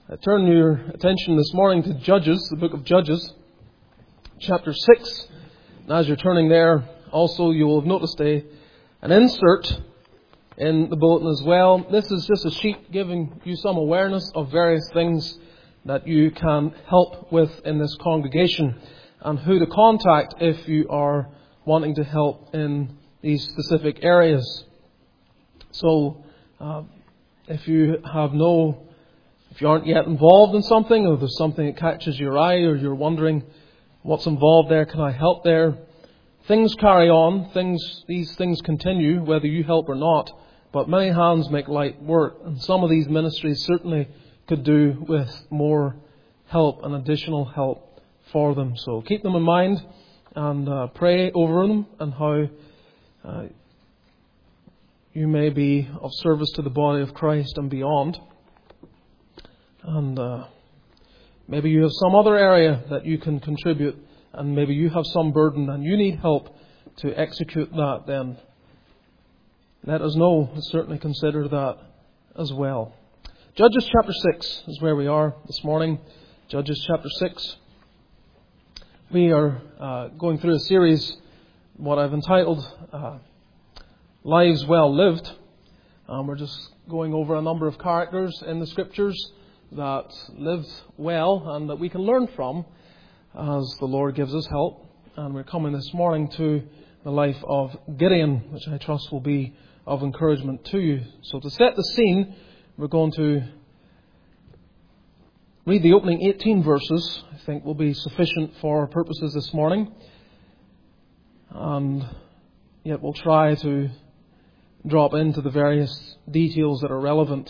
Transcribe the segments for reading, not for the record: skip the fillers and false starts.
Turn your attention this morning to Judges, the book of Judges, chapter 6. And as you're turning there, also you will have noticed an insert in the bulletin as well. This is just a sheet giving you some awareness of various things that you can help with in this congregation and who to contact if you are wanting to help in these specific areas. So, if you aren't yet involved in something, or there's something that catches your eye, or you're wondering what's involved there, can I help there? Things carry on, these things continue, whether you help or not, but many hands make light work, and some of these ministries certainly could do with more help and additional help for them. So keep them in mind and pray over them and how you may be of service to the body of Christ and beyond. And maybe you have some other area that you can contribute, and maybe you have some burden and you need help to execute that, then let us know. We'll certainly consider that as well. Judges chapter 6 is where we are this morning. Judges chapter 6. We are going through a series, what I've entitled Lives Well Lived. We're just going over a number of characters in the Scriptures that lived well and that we can learn from as the Lord gives us help. And we're coming this morning to the life of Gideon, which I trust will be of encouragement to you. So to set the scene, we're going to read the opening 18 verses. I think will be sufficient for our purposes this morning. And yet we'll try to drop into the various details that are relevant.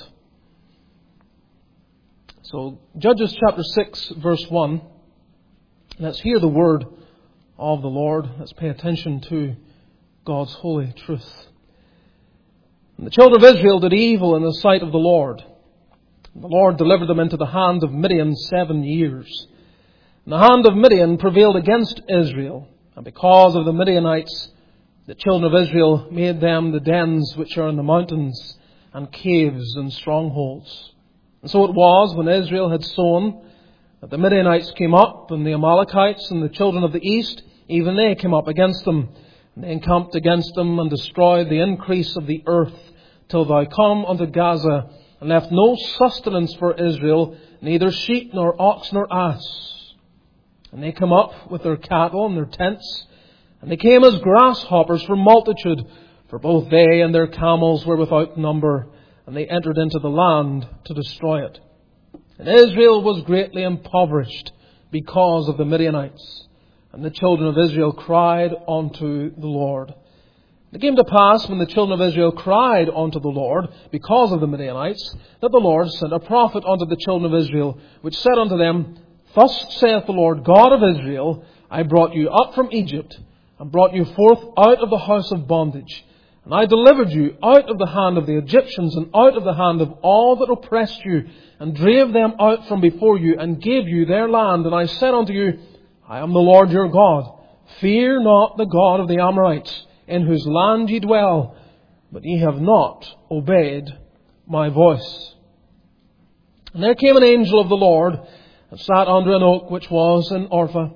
So, Judges chapter 6, verse 1. Let's hear the word of the Lord. Let's pay attention to God's holy truth. And the children of Israel did evil in the sight of the Lord. And the Lord delivered them into the hand of Midian 7 years. And the hand of Midian prevailed against Israel. And because of the Midianites, the children of Israel made them the dens which are in the mountains, and caves and strongholds. And so it was, when Israel had sown, that the Midianites came up, and the Amalekites and the children of the east, even they came up against them. And they encamped against them, and destroyed the increase of the earth, till thou come unto Gaza, and left no sustenance for Israel, neither sheep, nor ox, nor ass. And they come up with their cattle and their tents, and they came as grasshoppers for multitude, for both they and their camels were without number. And they entered into the land to destroy it. And Israel was greatly impoverished because of the Midianites. And the children of Israel cried unto the Lord. It came to pass, when the children of Israel cried unto the Lord because of the Midianites, that the Lord sent a prophet unto the children of Israel, which said unto them, Thus saith the Lord God of Israel, I brought you up from Egypt, and brought you forth out of the house of bondage. And I delivered you out of the hand of the Egyptians, and out of the hand of all that oppressed you, and drave them out from before you, and gave you their land. And I said unto you, I am the Lord your God. Fear not the God of the Amorites, in whose land ye dwell. But ye have not obeyed my voice. And there came an angel of the Lord, and sat under an oak which was in Ophrah,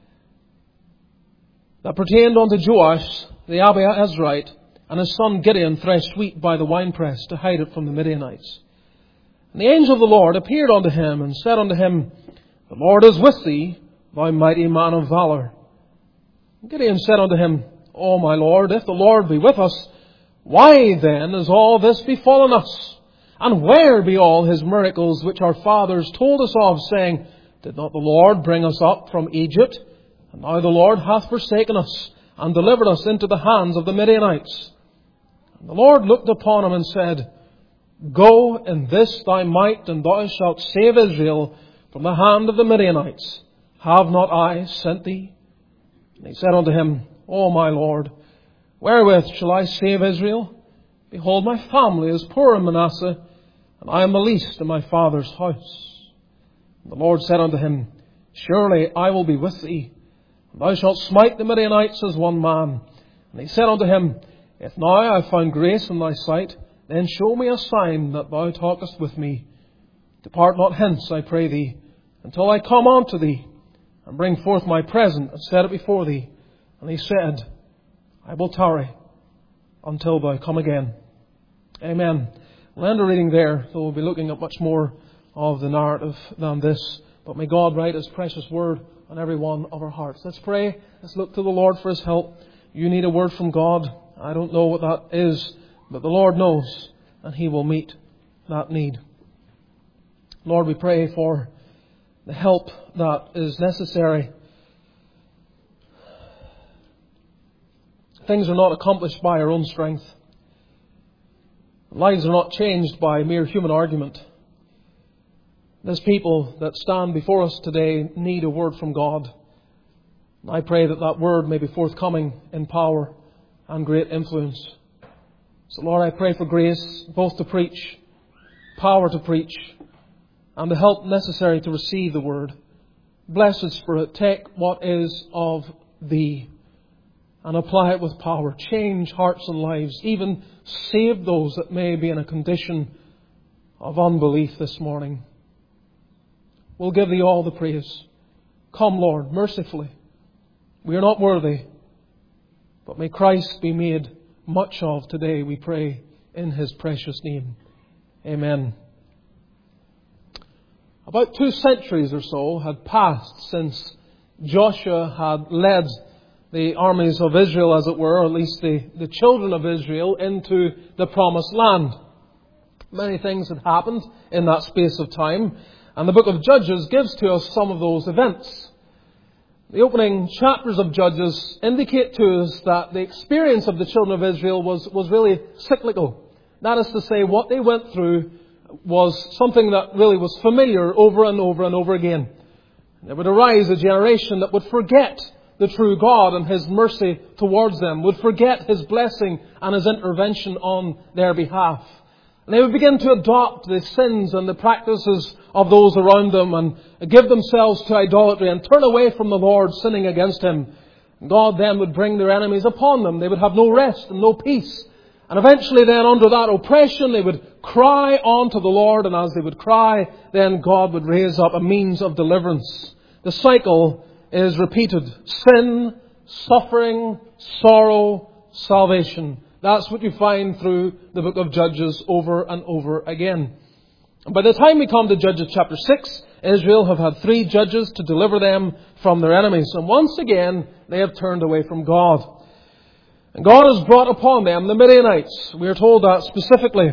that pertained unto Joash the Abiezrite. And his son Gideon threshed wheat by the winepress to hide it from the Midianites. And the angel of the Lord appeared unto him, and said unto him, The Lord is with thee, thou mighty man of valour. And Gideon said unto him, O my Lord, if the Lord be with us, why then is all this befallen us? And where be all his miracles which our fathers told us of, saying, Did not the Lord bring us up from Egypt? And now the Lord hath forsaken us, and delivered us into the hands of the Midianites. And the Lord looked upon him and said, Go in this thy might, and thou shalt save Israel from the hand of the Midianites. Have not I sent thee? And he said unto him, O my Lord, wherewith shall I save Israel? Behold, my family is poor in Manasseh, and I am the least in my father's house. And the Lord said unto him, Surely I will be with thee, and thou shalt smite the Midianites as one man. And he said unto him, If now I have found grace in thy sight, then show me a sign that thou talkest with me. Depart not hence, I pray thee, until I come unto thee, and bring forth my present, and set it before thee. And he said, I will tarry until thou come again. Amen. We'll end the reading there, though we'll be looking at much more of the narrative than this. But may God write His precious word on every one of our hearts. Let's pray. Let's look to the Lord for His help. You need a word from God. I don't know what that is, but the Lord knows, and He will meet that need. Lord, we pray for the help that is necessary. Things are not accomplished by our own strength. Lives are not changed by mere human argument. These people that stand before us today need a word from God. I pray that that word may be forthcoming in power and great influence. So Lord, I pray for grace both to preach, power to preach, and the help necessary to receive the word. Blessed Spirit, take what is of Thee and apply it with power. Change hearts and lives. Even save those that may be in a condition of unbelief this morning. We'll give Thee all the praise. Come, Lord, mercifully. We are not worthy, but may Christ be made much of today, we pray, in His precious name. Amen. About 2 centuries or so had passed since Joshua had led the armies of Israel, as it were, or at least the children of Israel, into the promised land. Many things had happened in that space of time, and the book of Judges gives to us some of those events. The opening chapters of Judges indicate to us that the experience of the children of Israel was really cyclical. That is to say, what they went through was something that really was familiar over and over and over again. There would arise a generation that would forget the true God and His mercy towards them, would forget His blessing and His intervention on their behalf. And they would begin to adopt the sins and the practices of those around them and give themselves to idolatry and turn away from the Lord, sinning against Him. God then would bring their enemies upon them. They would have no rest and no peace. And eventually then, under that oppression, they would cry unto the Lord. And as they would cry, then God would raise up a means of deliverance. The cycle is repeated. Sin, suffering, sorrow, salvation. That's what you find through the book of Judges over and over again. And by the time we come to Judges chapter 6, Israel have had 3 judges to deliver them from their enemies. And once again, they have turned away from God. And God has brought upon them the Midianites. We are told that specifically.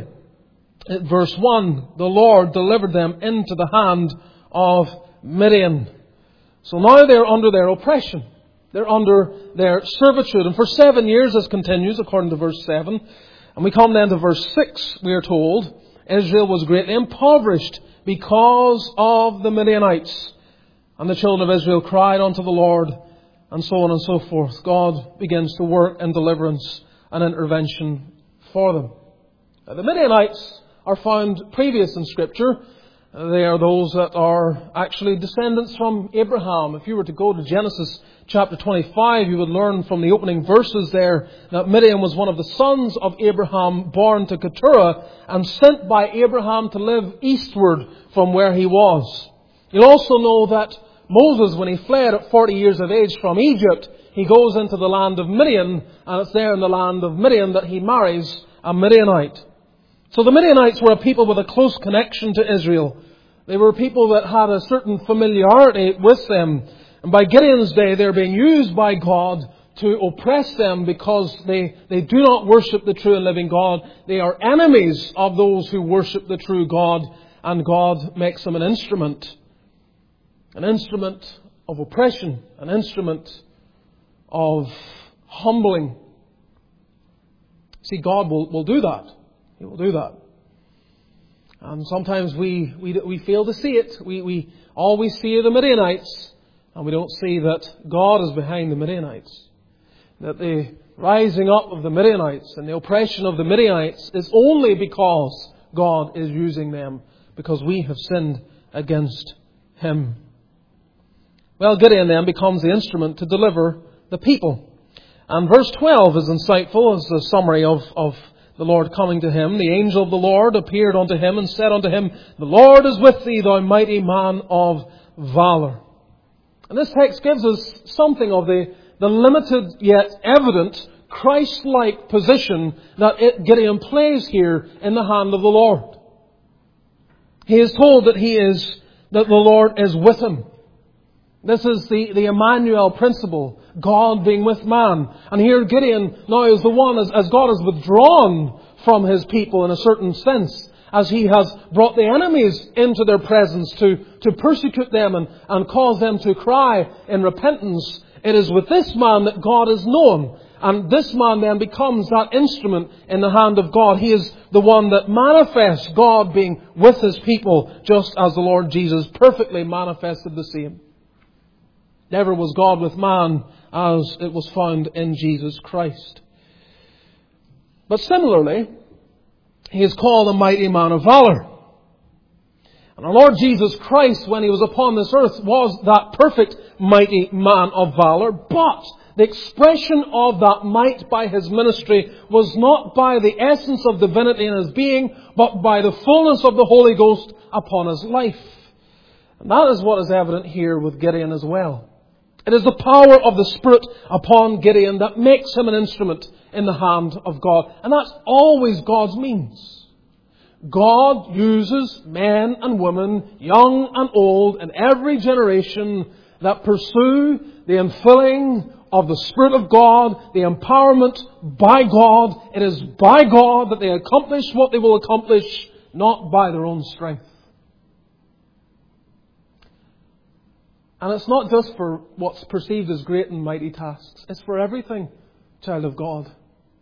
In verse 1, the Lord delivered them into the hand of Midian. So now they're under their oppression. They're under their servitude. And for 7 years this continues, according to verse 7. And we come then to verse 6, we are told, Israel was greatly impoverished because of the Midianites. And the children of Israel cried unto the Lord, and so on and so forth. God begins to work in deliverance and intervention for them. Now, the Midianites are found previous in Scripture. They are those that are actually descendants from Abraham. If you were to go to Genesis chapter 25, you would learn from the opening verses there that Midian was one of the sons of Abraham, born to Keturah and sent by Abraham to live eastward from where he was. You'll also know that Moses, when he fled at 40 years of age from Egypt, he goes into the land of Midian, and it's there in the land of Midian that he marries a Midianite. So the Midianites were a people with a close connection to Israel. They were people that had a certain familiarity with them. And by Gideon's day, they're being used by God to oppress them because they do not worship the true and living God. They are enemies of those who worship the true God, and God makes them an instrument of oppression, an instrument of humbling. See, God will do that. He will do that. And sometimes we fail to see it. We always see the Midianites, and we don't see that God is behind the Midianites. That the rising up of the Midianites and the oppression of the Midianites is only because God is using them, because we have sinned against Him. Well, Gideon then becomes the instrument to deliver the people. And verse 12 is insightful as a summary of the Lord coming to him, the angel of the Lord appeared unto him and said unto him, The Lord is with thee, thou mighty man of valor. And this text gives us something of the limited yet evident Christ-like position that Gideon plays here in the hand of the Lord. He is told that the Lord is with him. This is the Emmanuel principle, God being with man. And here Gideon now is the one, as God has withdrawn from his people in a certain sense, as he has brought the enemies into their presence to persecute them and cause them to cry in repentance. It is with this man that God is known. And this man then becomes that instrument in the hand of God. He is the one that manifests God being with his people, just as the Lord Jesus perfectly manifested the same. Never was God with man as it was found in Jesus Christ. But similarly, he is called a mighty man of valor. And our Lord Jesus Christ, when he was upon this earth, was that perfect mighty man of valor. But the expression of that might by his ministry was not by the essence of divinity in his being, but by the fullness of the Holy Ghost upon his life. And that is what is evident here with Gideon as well. It is the power of the Spirit upon Gideon that makes him an instrument in the hand of God. And that's always God's means. God uses men and women, young and old, in every generation that pursue the infilling of the Spirit of God, the empowerment by God. It is by God that they accomplish what they will accomplish, not by their own strength. And it's not just for what's perceived as great and mighty tasks. It's for everything, child of God.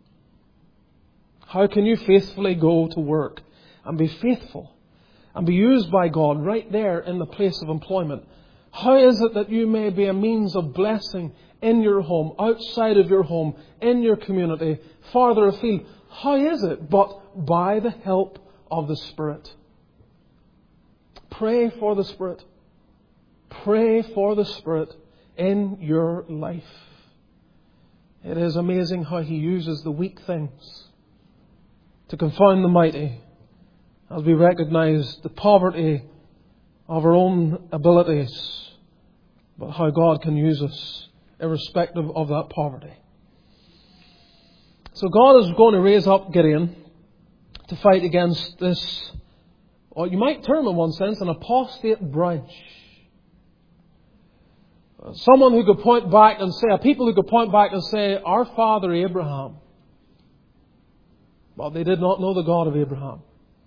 How can you faithfully go to work and be faithful and be used by God right there in the place of employment? How is it that you may be a means of blessing in your home, outside of your home, in your community, farther afield? How is it but by the help of the Spirit? Pray for the Spirit. Pray for the Spirit in your life. It is amazing how He uses the weak things to confound the mighty, as we recognize the poverty of our own abilities, but how God can use us irrespective of that poverty. So God is going to raise up Gideon to fight against this, or you might term in one sense, an apostate branch. Someone who could point back and say, a people who could point back and say, our father Abraham. But they did not know the God of Abraham.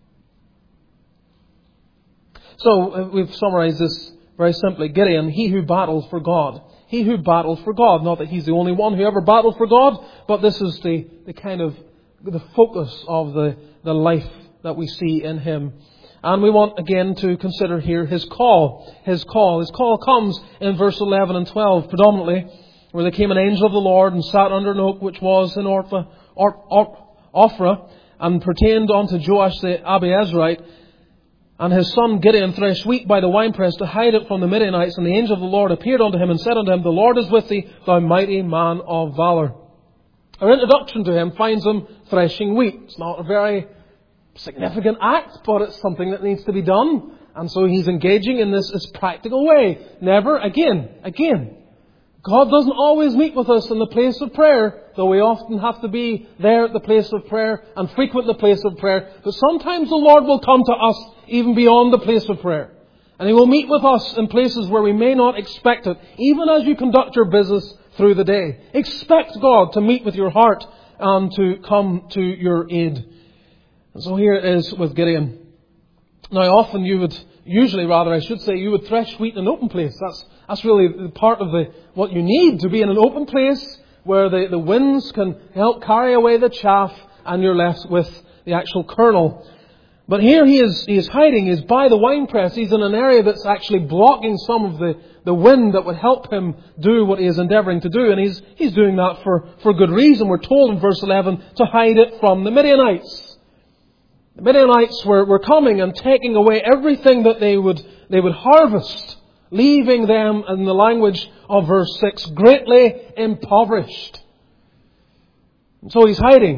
So we've summarized this very simply. Gideon, he who battles for God. He who battles for God. Not that he's the only one who ever battled for God, but this is the kind of the focus of the life that we see in him. And we want again to consider here his call. His call comes in verse 11 and 12 predominantly, where there came an angel of the Lord and sat under an oak which was in Ophrah, and pertained unto Joash the Abiezrite. And his son Gideon threshed wheat by the winepress to hide it from the Midianites. And the angel of the Lord appeared unto him and said unto him, The Lord is with thee, thou mighty man of valor. Our introduction to him finds him threshing wheat. It's not a very significant act, but it's something that needs to be done. And so he's engaging in this practical way. Never, again. God doesn't always meet with us in the place of prayer, though we often have to be there at the place of prayer and frequent the place of prayer. But sometimes the Lord will come to us even beyond the place of prayer. And He will meet with us in places where we may not expect it. Even as you conduct your business through the day, expect God to meet with your heart and to come to your aid. And so here it is with Gideon. Now often you would thresh wheat in an open place. That's really part of what you need, to be in an open place where the winds can help carry away the chaff and you're left with the actual kernel. But here he is hiding. He's by the winepress. He's in an area that's actually blocking some of the wind that would help him do what he is endeavouring to do. And he's doing that for good reason. We're told in verse 11 to hide it from the Midianites. The Midianites were coming and taking away everything that they would harvest, leaving them, in the language of verse 6, greatly impoverished. And so he's hiding.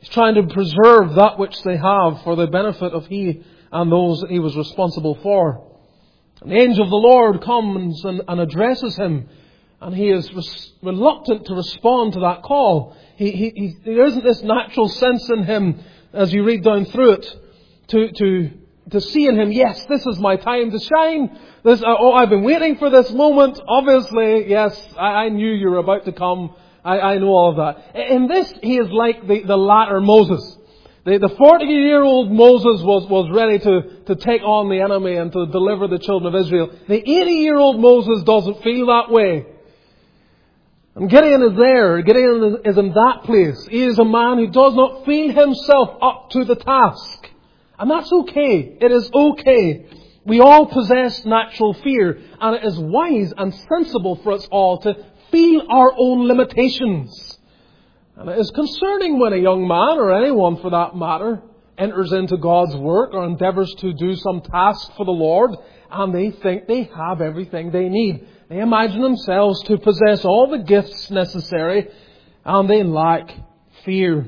He's trying to preserve that which they have for the benefit of he and those that he was responsible for. And the angel of the Lord comes and addresses him, and he is reluctant to respond to that call. There isn't this natural sense in him, as you read down through it, to see in him, yes, this is my time to shine. I've been waiting for this moment. Obviously, yes, I knew you were about to come. I know all of that. In this, he is like the latter Moses. The 40-year-old Moses was ready to take on the enemy and to deliver the children of Israel. The 80-year-old Moses doesn't feel that way. And Gideon is there. Gideon is in that place. He is a man who does not feel himself up to the task. And that's okay. It is okay. We all possess natural fear, and it is wise and sensible for us all to feel our own limitations. And it is concerning when a young man, or anyone for that matter, enters into God's work or endeavours to do some task for the Lord, and they think they have everything they need. They imagine themselves to possess all the gifts necessary, and they lack fear.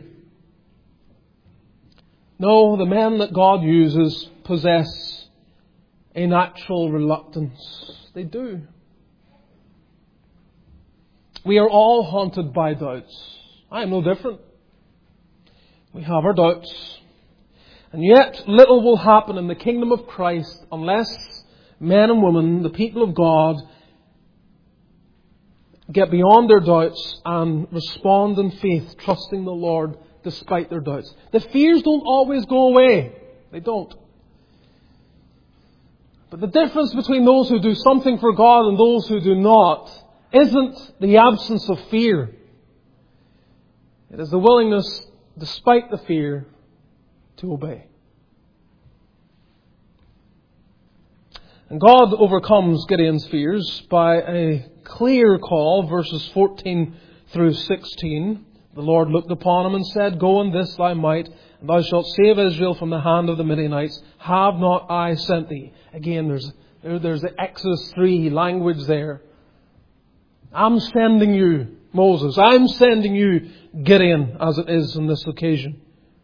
No, the men that God uses possess a natural reluctance. They do. We are all haunted by doubts. I am no different. We have our doubts. And yet little will happen in the kingdom of Christ unless men and women, the people of God, get beyond their doubts and respond in faith, trusting the Lord despite their doubts. The fears don't always go away. They don't. But the difference between those who do something for God and those who do not isn't the absence of fear. It is the willingness, despite the fear, to obey. And God overcomes Gideon's fears by a clear call, verses 14 through 16. The Lord looked upon him and said, Go in this thy might, and thou shalt save Israel from the hand of the Midianites. Have not I sent thee? Again, there's the Exodus 3 language there. I'm sending you, Moses. I'm sending you, Gideon, as it is on this occasion.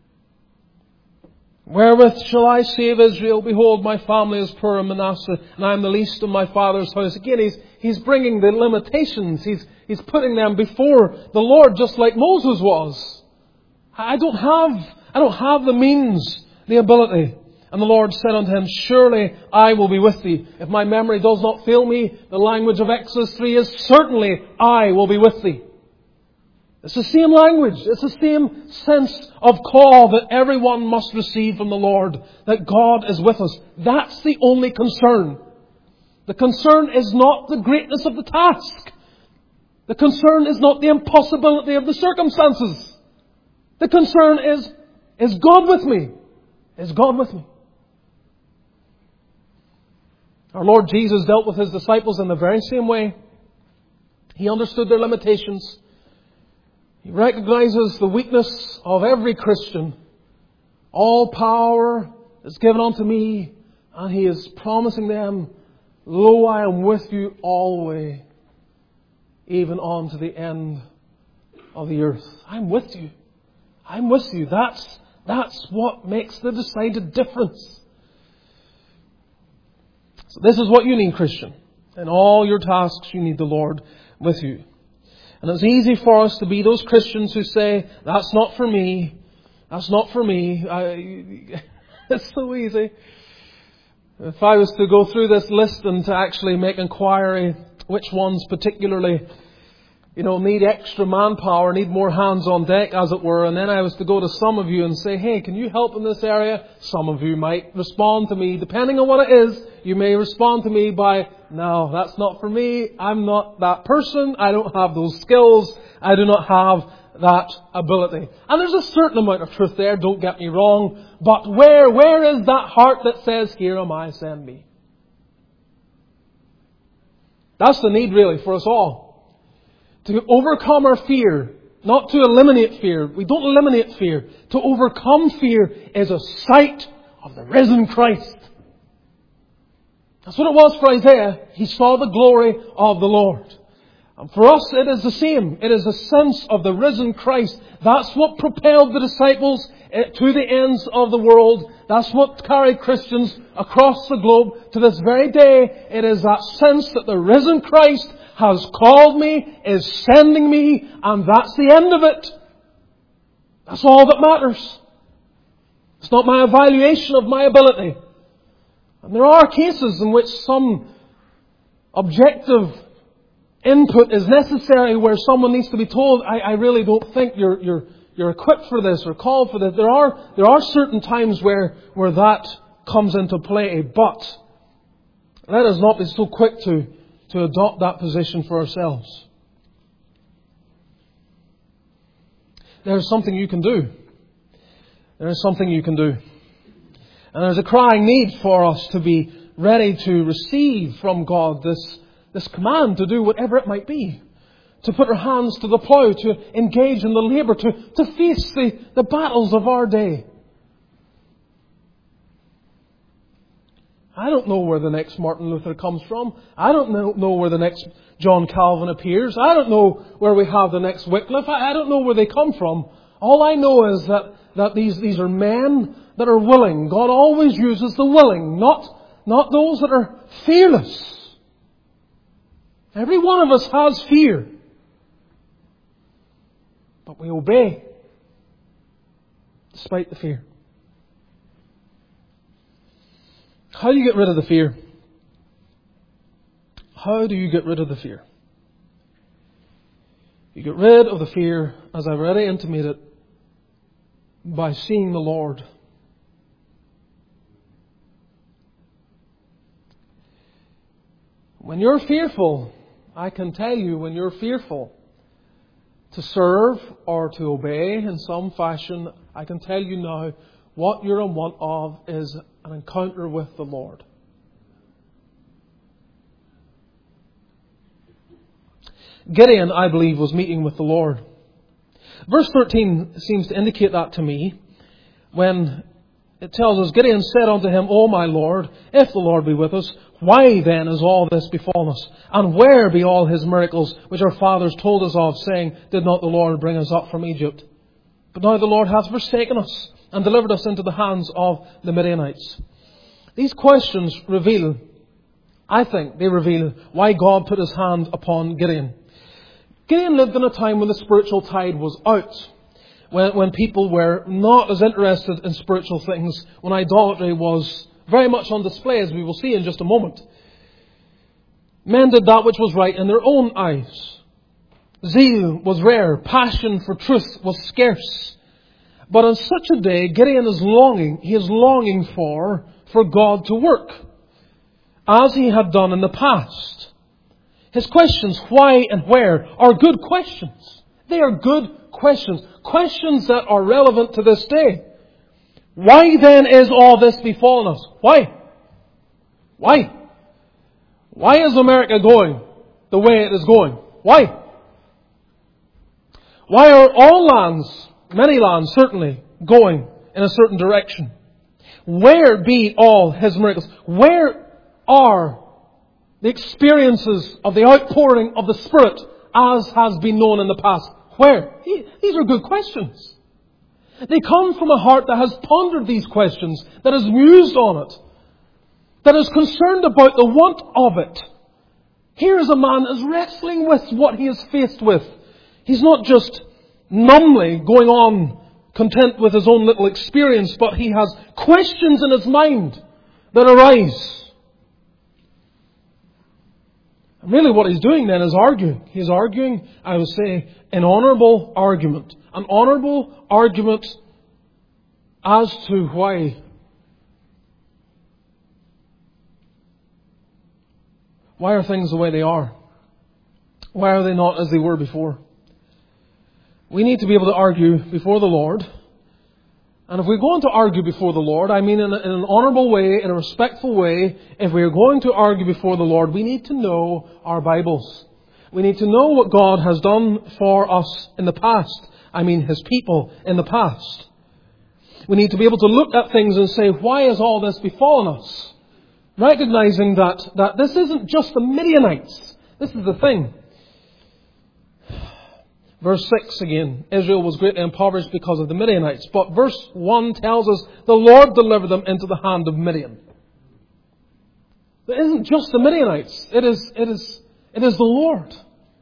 Wherewith shall I save Israel? Behold, my family is poor in Manasseh, and I am the least of my father's house. Again, he's bringing the limitations. He's putting them before the Lord, just like Moses was. I don't have the means, the ability. And the Lord said unto him, Surely I will be with thee. If my memory does not fail me, the language of Exodus 3 is, Certainly I will be with thee. It's the same language. It's the same sense of call that everyone must receive from the Lord, that God is with us. That's the only concern. The concern is not the greatness of the task. The concern is not the impossibility of the circumstances. The concern is God with me? Is God with me? Our Lord Jesus dealt with His disciples in the very same way. He understood their limitations. He recognizes the weakness of every Christian. All power is given unto me, and He is promising them, Lo, I am with you always, even on to the end of the earth. I'm with you. I'm with you. That's what makes the decided difference. So this is what you need, Christian. In all your tasks, you need the Lord with you. And it's easy for us to be those Christians who say, That's not for me. That's not for me. It's so easy. If I was to go through this list and to actually make inquiry, which ones particularly, need extra manpower, need more hands on deck, as it were, and then I was to go to some of you and say, Hey, can you help in this area? Some of you might respond to me, depending on what it is, you may respond to me by, No, that's not for me. I'm not that person. I don't have those skills. I do not have that ability. And there's a certain amount of truth there, don't get me wrong. But where is that heart that says, Here am I, send me? That's the need really for us all. To overcome our fear, not to eliminate fear. We don't eliminate fear. To overcome fear is a sight of the risen Christ. That's what it was for Isaiah. He saw the glory of the Lord. And for us, it is the same. It is a sense of the risen Christ. That's what propelled the disciples to the ends of the world. That's what carried Christians across the globe to this very day. It is that sense that the risen Christ has called me, is sending me, and that's the end of it. That's all that matters. It's not my evaluation of my ability. And there are cases in which some objective input is necessary where someone needs to be told, I really don't think you're equipped for this or called for this. There are certain times where that comes into play, but let us not be so quick to adopt that position for ourselves. There's something you can do. There is something you can do. And there's a crying need for us to be ready to receive from God this command to do whatever it might be. To put our hands to the plough, to engage in the labour, to face the battles of our day. I don't know where the next Martin Luther comes from. I don't know where the next John Calvin appears. I don't know where we have the next Wycliffe. I don't know where they come from. All I know is that these are men that are willing. God always uses the willing, not those that are fearless. Every one of us has fear. But we obey despite the fear. How do you get rid of the fear? How do you get rid of the fear? You get rid of the fear, as I've already intimated, by seeing the Lord. When you're fearful, I can tell you, when you're fearful to serve or to obey in some fashion, I can tell you now, what you're in want of is an encounter with the Lord. Gideon, I believe, was meeting with the Lord. Verse 13 seems to indicate that to me when it tells us, Gideon said unto him, O my Lord, if the Lord be with us, why then is all this befallen us? And where be all his miracles which our fathers told us of, saying, did not the Lord bring us up from Egypt? But now the Lord hath forsaken us and delivered us into the hands of the Midianites. These questions reveal, I think, they reveal why God put his hand upon Gideon. Gideon lived in a time when the spiritual tide was out. When people were not as interested in spiritual things. When idolatry was very much on display, as we will see in just a moment. Men did that which was right in their own eyes. Zeal was rare. Passion for truth was scarce. But on such a day, Gideon is longing. He is longing for God to work, as he had done in the past. His questions, why and where, are good questions. They are good questions. Questions that are relevant to this day. Why then is all this befallen us? Why? Why? Why is America going the way it is going? Why? Why are all lands, many lands certainly, going in a certain direction? Where be all his miracles? Where are the experiences of the outpouring of the Spirit as has been known in the past? Where? These are good questions. They come from a heart that has pondered these questions, that has mused on it, that is concerned about the want of it. Here is a man that is wrestling with what he is faced with. He's not just numbly going on content with his own little experience, but he has questions in his mind that arise. And really what he's doing then is arguing. He's arguing, I would say, an honourable argument. An honourable argument as to why. Why are things the way they are? Why are they not as they were before? We need to be able to argue before the Lord. And if we're going to argue before the Lord, I mean in an honourable way, in a respectful way, if we're going to argue before the Lord, we need to know our Bibles. We need to know what God has done for us in the past. I mean his people in the past. We need to be able to look at things and say, why has all this befallen us? Recognizing that this isn't just the Midianites. This is the thing. Verse 6 again, Israel was greatly impoverished because of the Midianites. But verse 1 tells us the Lord delivered them into the hand of Midian. It isn't just the Midianites. It is the Lord.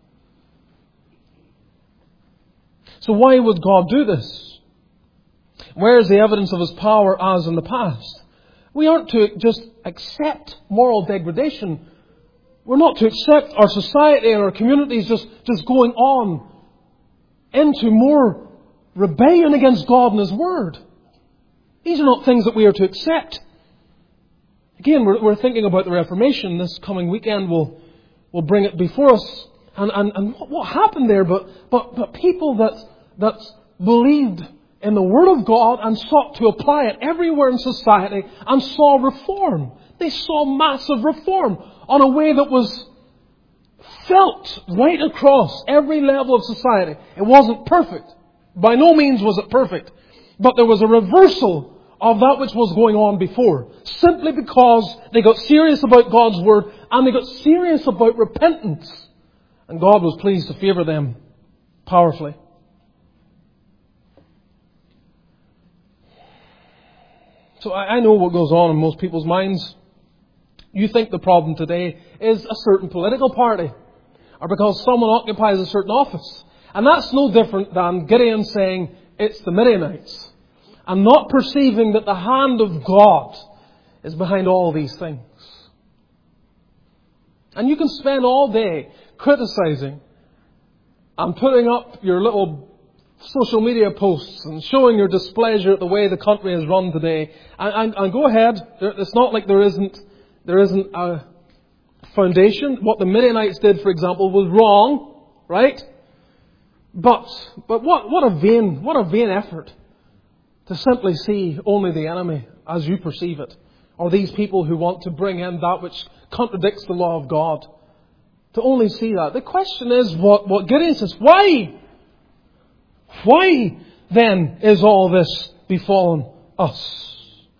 So why would God do this? Where is the evidence of His power as in the past? We aren't to just accept moral degradation. We're not to accept our society and our communities just going on into more rebellion against God and His Word. These are not things that we are to accept. Again, we're thinking about the Reformation. This coming weekend will bring it before us. And what happened there? But people that believed in the Word of God and sought to apply it everywhere in society and saw reform. They saw massive reform on a way that was felt right across every level of society. It wasn't perfect. By no means was it perfect. But there was a reversal of that which was going on before. Simply because they got serious about God's Word and they got serious about repentance. And God was pleased to favour them powerfully. So I know what goes on in most people's minds. You think the problem today is a certain political party, or because someone occupies a certain office. And that's no different than Gideon saying it's the Midianites, and not perceiving that the hand of God is behind all these things. And you can spend all day criticising and putting up your little social media posts and showing your displeasure at the way the country is run today. And go ahead. It's not like there isn't a foundation. What the Midianites did, for example, was wrong, right? But what a vain effort to simply see only the enemy as you perceive it, or these people who want to bring in that which contradicts the law of God. To only see that. The question is what Gideon says. Why? Why then is all this befallen us?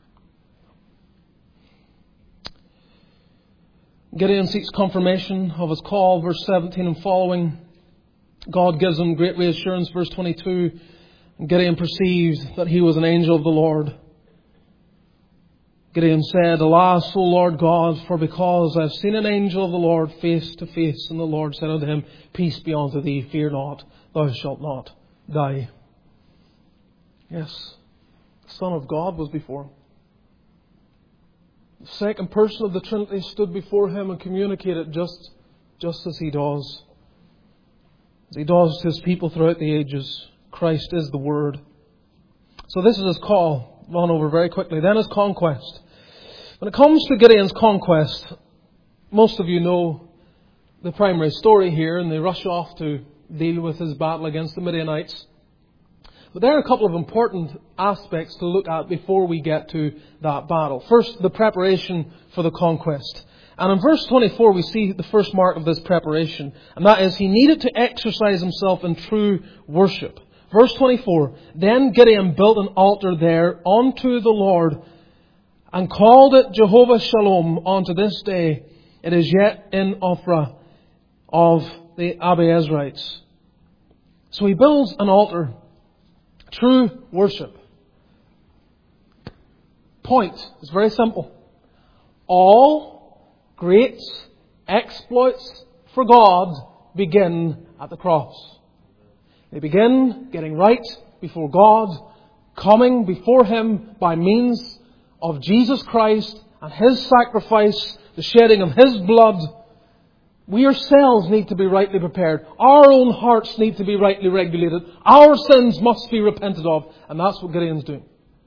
Gideon seeks confirmation of his call, verse 17 and following. God gives him great reassurance, verse 22. Gideon perceived that he was an angel of the Lord. Gideon said, Alas, O Lord God, for because I have seen an angel of the Lord face to face. And the Lord said unto him, Peace be unto thee, fear not, thou shalt not die. Yes, the Son of God was before him. The second person of the Trinity stood before him and communicated just as He does. As He does to His people throughout the ages. Christ is the Word. So this is His call. Run over very quickly. Then His conquest. When it comes to Gideon's conquest, most of you know the primary story here, and they rush off to deal with his battle against the Midianites. But there are a couple of important aspects to look at before we get to that battle. First, the preparation for the conquest. And in verse 24 we see the first mark of this preparation. And that is, he needed to exercise himself in true worship. Verse 24, Then Gideon built an altar there unto the Lord, and called it Jehovah Shalom unto this day. It is yet in Ophrah of the Abiezrites. So he builds an altar. True worship. Point is very simple. All great exploits for God begin at the cross. They begin getting right before God, coming before Him by means of Jesus Christ and His sacrifice, the shedding of His blood. We ourselves need to be rightly prepared. Our own hearts need to be rightly regulated. Our sins must be repented of. And that's what Gideon's doing.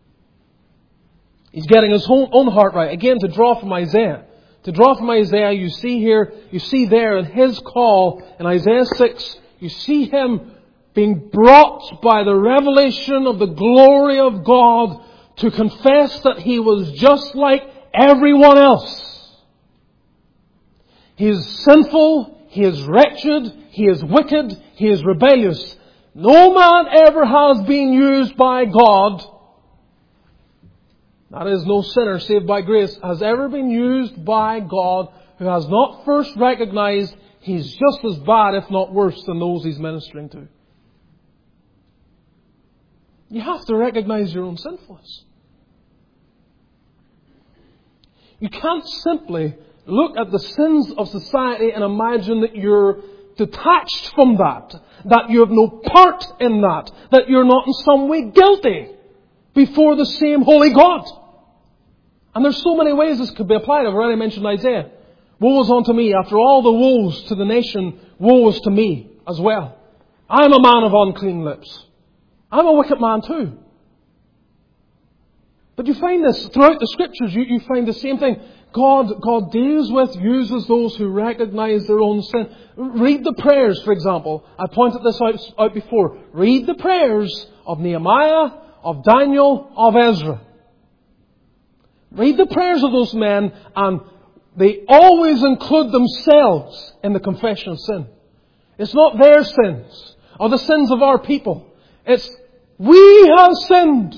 He's getting his own heart right. Again, to draw from Isaiah. To draw from Isaiah, you see there in his call in Isaiah 6, you see him being brought by the revelation of the glory of God to confess that he was just like everyone else. He is sinful, he is wretched, he is wicked, he is rebellious. No man ever has been used by God, that is, no sinner saved by grace, has ever been used by God who has not first recognized he's just as bad, if not worse, than those he's ministering to. You have to recognize your own sinfulness. You can't simply look at the sins of society and imagine that you're detached from that you have no part in that you're not in some way guilty before the same holy God. And there's so many ways this could be applied. I've already mentioned Isaiah. Woe is unto me. After all the woes to the nation, woe is to me as well. I am a man of unclean lips. I'm a wicked man too. But you find this throughout the Scriptures. You find the same thing. God deals with, uses those who recognize their own sin. Read the prayers, for example. I pointed this out before. Read the prayers of Nehemiah, of Daniel, of Ezra. Read the prayers of those men, and they always include themselves in the confession of sin. It's not their sins or the sins of our people. It's, we have sinned.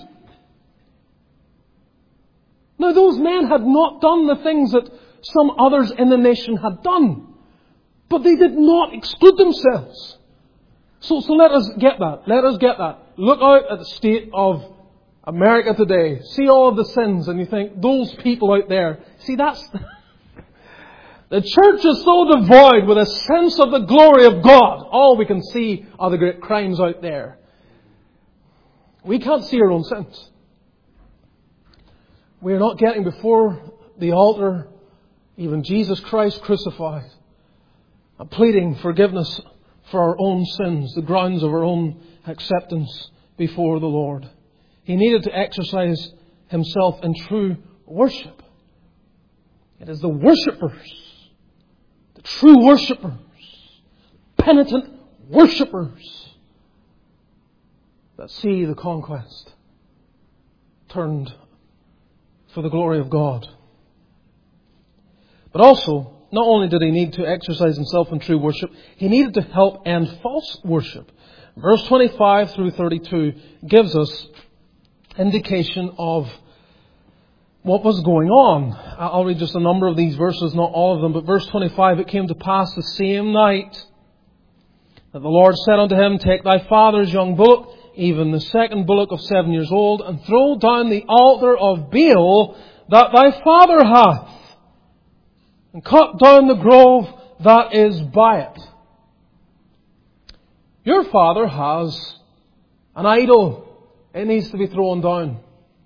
Now, those men had not done the things that some others in the nation had done. But they did not exclude themselves. So let us get that. Let us get that. Look out at the state of America today. See all of the sins and you think, those people out there. See, that's... The church is so devoid with a sense of the glory of God. All we can see are the great crimes out there. We can't see our own sins. We are not getting before the altar, even Jesus Christ crucified, and pleading forgiveness for our own sins, the grounds of our own acceptance before the Lord. He needed to exercise himself in true worship. It is the worshippers, the true worshippers, penitent worshippers, that see the conquest turned for the glory of God. But also, not only did he need to exercise himself in true worship, he needed to help end false worship. Verse 25 through 32 gives us indication of what was going on. I'll read just a number of these verses, not all of them, but verse 25, it came to pass the same night that the Lord said unto him, Take thy father's young bullock, even the second bullock of 7 years old, and throw down the altar of Baal that thy father hath, and cut down the grove that is by it. Your father has an idol. It needs to be thrown down.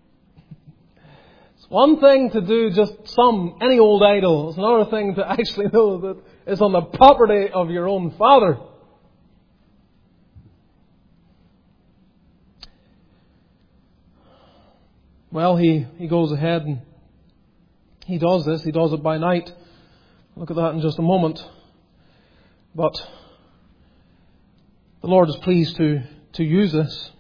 It's one thing to do just any old idol. It's another thing to actually know that it's on the property of your own father. Well, he goes ahead and he does this. He does it by night. Look at that in just a moment. But the Lord is pleased to use this.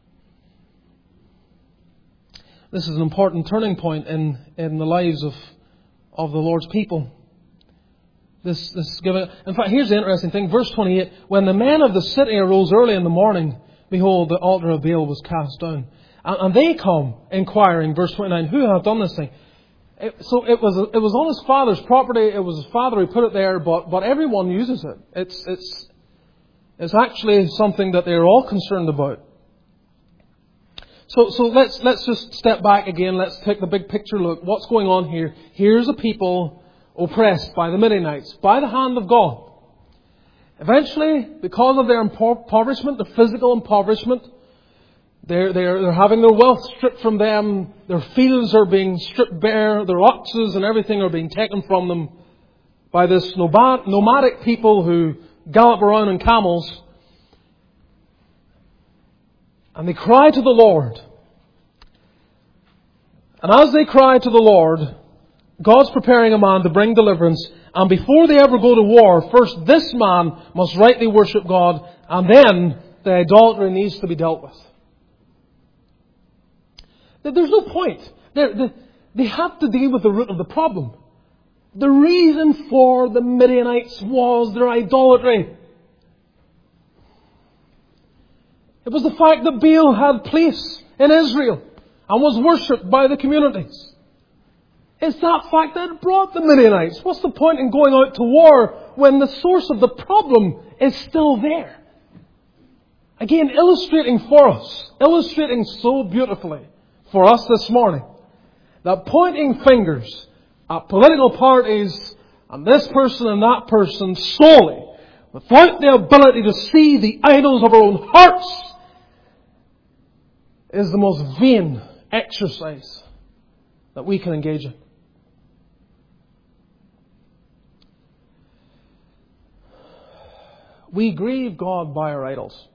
This is an important turning point in the lives of the Lord's people. This is given. In fact, here's the interesting thing. Verse 28. When the men of the city arose early in the morning, behold, the altar of Baal was cast down. And they come inquiring, verse 29, who hath done this thing? So it was on his father's property. It was his father who put it there, but everyone uses it. It's actually something that they're all concerned about. So let's just step back again. Let's take the big picture look. What's going on here? Here's a people oppressed by the Midianites, by the hand of God. Eventually, because of their impoverishment, the physical impoverishment, they're having their wealth stripped from them. Their fields are being stripped bare. Their oxes and everything are being taken from them by this nomadic people who gallop around on camels. And they cry to the Lord. And as they cry to the Lord, God's preparing a man to bring deliverance. And before they ever go to war, first this man must rightly worship God. And then the idolatry needs to be dealt with. There's no point. They have to deal with the root of the problem. The reason for the Midianites was their idolatry. It was the fact that Baal had place in Israel and was worshipped by the communities. It's that fact that brought the Midianites. What's the point in going out to war when the source of the problem is still there? Again, illustrating for us, illustrating so beautifully for us this morning, that pointing fingers at political parties and this person and that person solely, without the ability to see the idols of our own hearts, is the most vain exercise that we can engage in. We grieve God by our idols.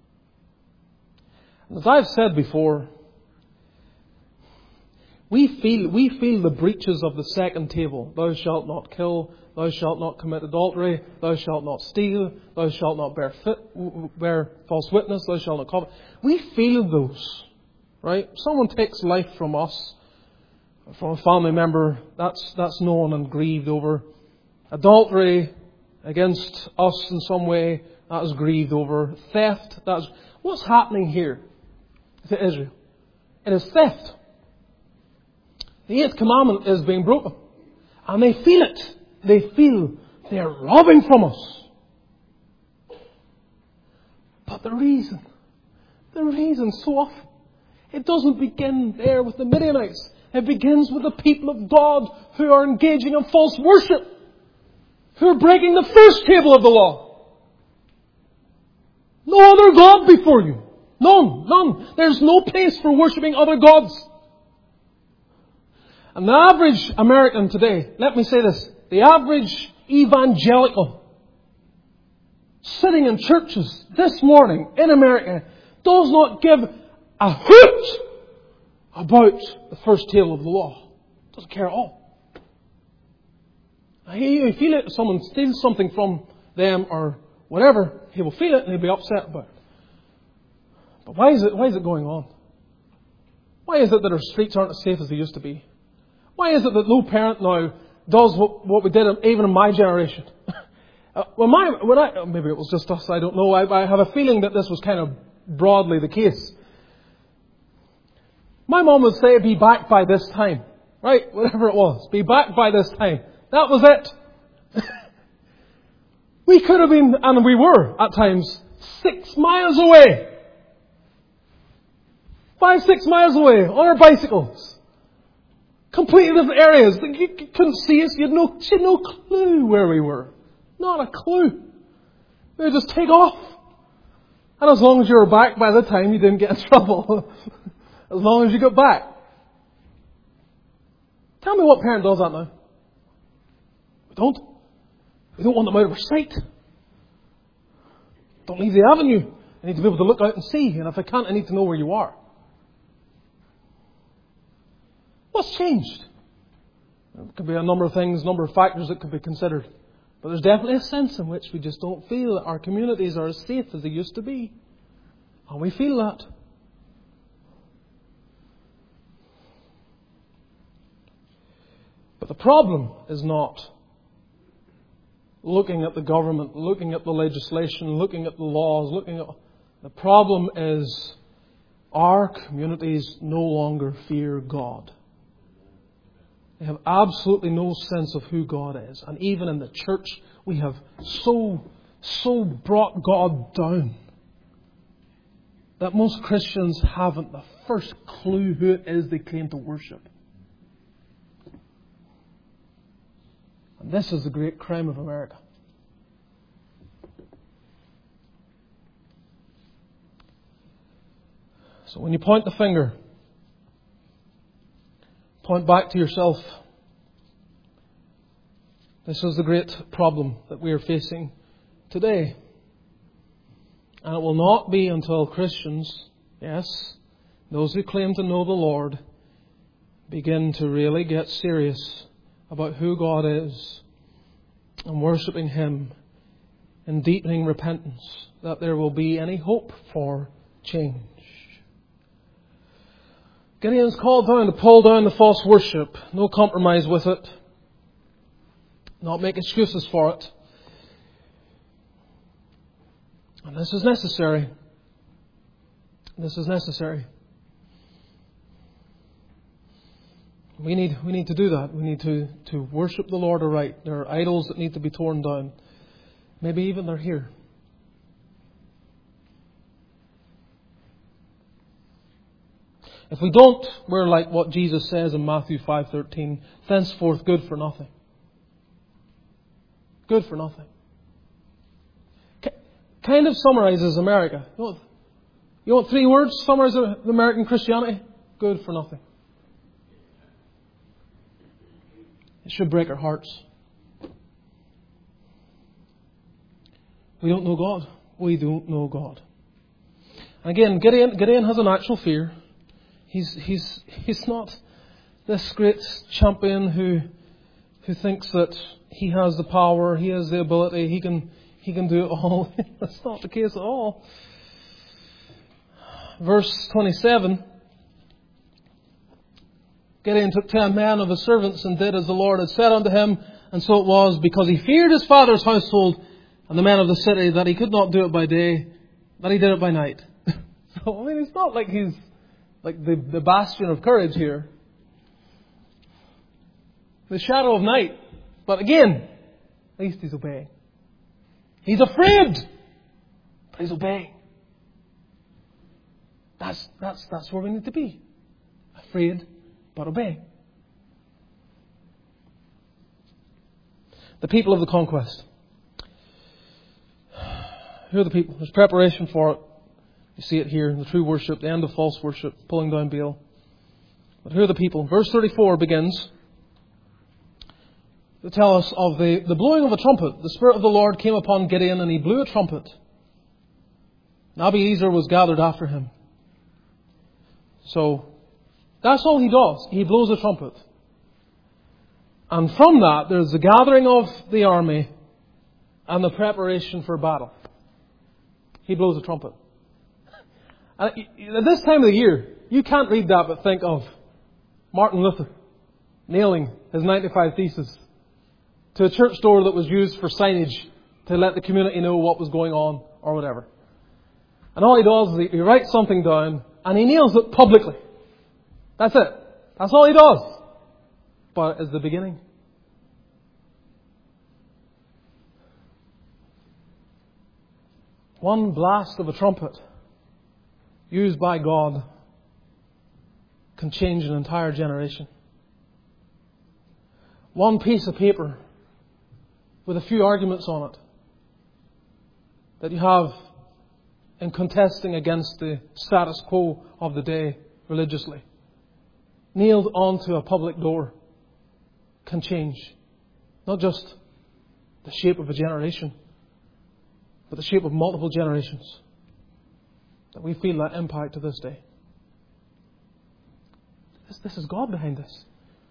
As I've said before, we feel the breaches of the second table. Thou shalt not kill, thou shalt not commit adultery, thou shalt not steal, thou shalt not bear false witness, thou shalt not covet. We feel those, right? Someone takes life from us, from a family member, that's known and grieved over. Adultery against us in some way, that is grieved over. Theft, that's what's happening here to Israel. It is theft. The 8th commandment is being broken. And they feel it. They feel they are robbing from us. But the reason so often, it doesn't begin there with the Midianites. It begins with the people of God who are engaging in false worship. Who are breaking the first table of the law. No other God before you. None. There's no place for worshipping other gods. And the average American today, let me say this, the average evangelical sitting in churches this morning in America does not give a hoot about the first table of the law. Doesn't care at all. He feel it if someone steals something from them or whatever, he will feel it and he'll be upset about it. But why is it going on? Why is it that our streets aren't as safe as they used to be? Why is it that no parent now does what we did even in my generation? Maybe it was just us, I don't know. I have a feeling that this was kind of broadly the case. My mum would say, be back by this time. Right? Whatever it was. Be back by this time. That was it. We could have been, and we were at times, 6 miles away. 5-6 miles away on our bicycles. Completely different areas. You couldn't see us. You had no clue where we were. Not a clue. We would just take off. And as long as you were back by the time, you didn't get in trouble. As long as you got back. Tell me what parent does that now? We don't. We don't want them out of our sight. Don't leave the avenue. I need to be able to look out and see. And if I can't, I need to know where you are. What's changed? There could be a number of things, a number of factors that could be considered. But there's definitely a sense in which we just don't feel that our communities are as safe as they used to be. And we feel that. But the problem is not looking at the government, looking at the legislation, looking at the laws, the problem is our communities no longer fear God. They have absolutely no sense of who God is. And even in the church, we have so brought God down that most Christians haven't the first clue who it is they claim to worship. And this is the great crime of America. So when you point the finger, point back to yourself. This is the great problem that we are facing today. And it will not be until Christians, yes, those who claim to know the Lord, begin to really get serious about who God is and worshipping Him in deepening repentance, that there will be any hope for change. Gideon's called down to pull down the false worship. No compromise with it. Not make excuses for it. And this is necessary. This is necessary. We need to do that. We need to worship the Lord aright. There are idols that need to be torn down. Maybe even they're here. If we don't, we're like what Jesus says in Matthew 5:13, thenceforth good for nothing. Good for nothing. Kind of summarizes America. You want 3 words to summarize American Christianity? Good for nothing. It should break our hearts. We don't know God. We don't know God. Again, Gideon has an actual fear. He's not this great champion who thinks that he has the power, he has the ability, he can do it all. That's not the case at all. Verse 27. Gideon took 10 men of his servants and did as the Lord had said unto him. And so it was, because he feared his father's household and the men of the city, that he could not do it by day, that he did it by night. So, I mean, it's not like he's like the bastion of courage here. The shadow of night. But again, at least he's obeying. He's afraid, but he's obeying. That's where we need to be. Afraid, but obeying. The people of the conquest. Who are the people? There's preparation for it. You see it here, the true worship, the end of false worship, pulling down Baal. But who are the people? Verse 34 begins to tell us of the blowing of a trumpet. The Spirit of the Lord came upon Gideon and he blew a trumpet. And Abiezer was gathered after him. So, that's all he does. He blows a trumpet. And from that, there's the gathering of the army and the preparation for battle. He blows a trumpet. And at this time of the year, you can't read that but think of Martin Luther nailing his 95 Theses to a church door that was used for signage to let the community know what was going on or whatever. And all he does is he writes something down and he nails it publicly. That's it. That's all he does. But it's the beginning. One blast of a trumpet used by God can change an entire generation. One piece of paper with a few arguments on it that you have in contesting against the status quo of the day religiously, nailed onto a public door, can change not just the shape of a generation, but the shape of multiple generations. That we feel that impact to this day. This is God behind this.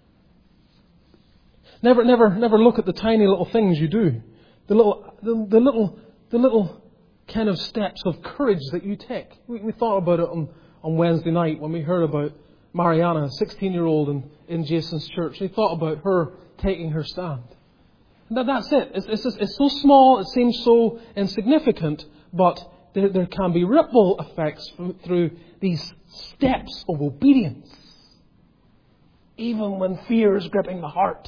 Never look at the tiny little things you do. The little kind of steps of courage that you take. We thought about it on Wednesday night when we heard about Mariana, a 16-year-old in Jason's church. We thought about her taking her stand. And that's it. It's so small, it seems so insignificant, but there can be ripple effects through these steps of obedience. Even when fear is gripping the heart.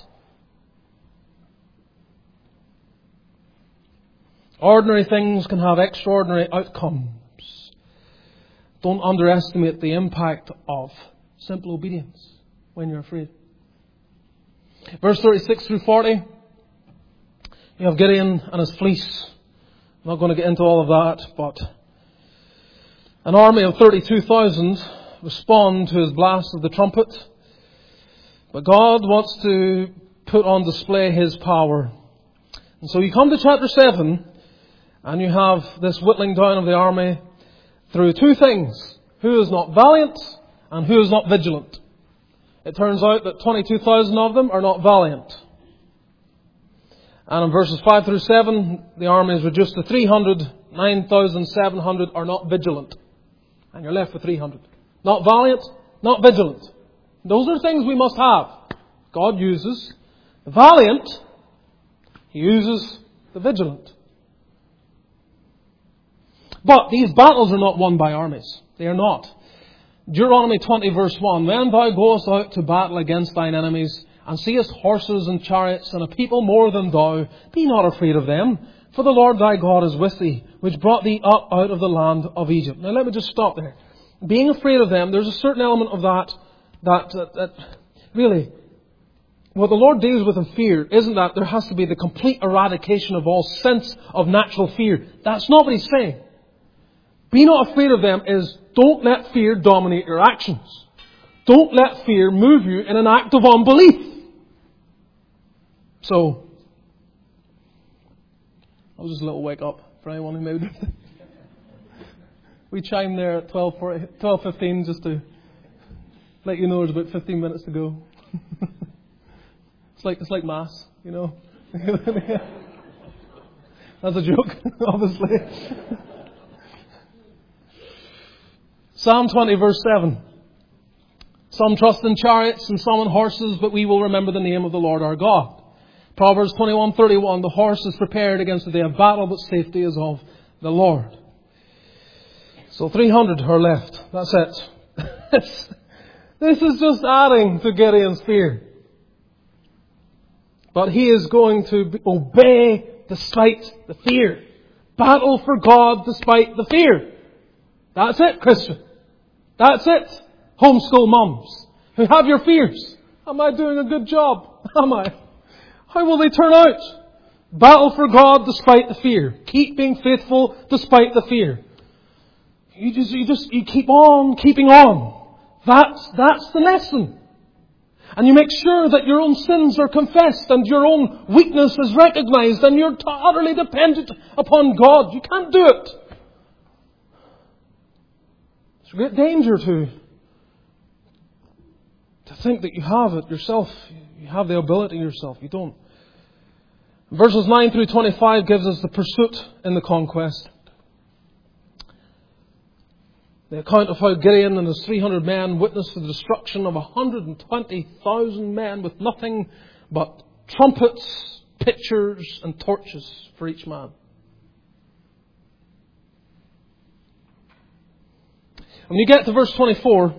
Ordinary things can have extraordinary outcomes. Don't underestimate the impact of simple obedience when you're afraid. Verse 36 through 40. You have Gideon and his fleece. I'm not going to get into all of that, but an army of 32,000 respond to his blast of the trumpet. But God wants to put on display His power. And so you come to chapter 7 and you have this whittling down of the army through two things. Who is not valiant and who is not vigilant. It turns out that 22,000 of them are not valiant. And in verses 5 through 7, the army is reduced to 300. 9,700 are not vigilant. And you're left with 300. Not valiant, not vigilant. Those are things we must have. God uses the valiant. He uses the vigilant. But these battles are not won by armies. They are not. Deuteronomy 20 verse 1. When thou goest out to battle against thine enemies, and seest horses and chariots and a people more than thou, be not afraid of them, for the Lord thy God is with thee, which brought thee up out of the land of Egypt. Now let me just stop there. being afraid of them, there's a certain element of that really, what the Lord deals with in fear isn't that there has to be the complete eradication of all sense of natural fear. That's not what He's saying. Be not afraid of them is don't let fear dominate your actions. Don't let fear move you in an act of unbelief. So, that was just a little wake up for anyone who maybe... We chimed there at 12:15 just to let you know there's about 15 minutes to go. It's like Mass, you know. That's a joke, obviously. Psalm 20 verse 7. Some trust in chariots and some in horses, but we will remember the name of the Lord our God. Proverbs 21:31. The horse is prepared against the day of battle, but safety is of the Lord. So 300 are left. That's it. This is just adding to Gideon's fear. But he is going to obey despite the fear. Battle for God despite the fear. That's it, Christian. That's it. Homeschool mums who have your fears. Am I doing a good job? Am I? How will they turn out? Battle for God despite the fear. Keep being faithful despite the fear. You keep on keeping on. That's the lesson. And you make sure that your own sins are confessed and your own weakness is recognized and you're utterly dependent upon God. You can't do it. It's a great danger to think that you have it yourself. You have the ability yourself. You don't. Verses 9 through 25 gives us the pursuit in the conquest. The account of how Gideon and his 300 men witnessed the destruction of 120,000 men with nothing but trumpets, pitchers and torches for each man. When you get to verse 24,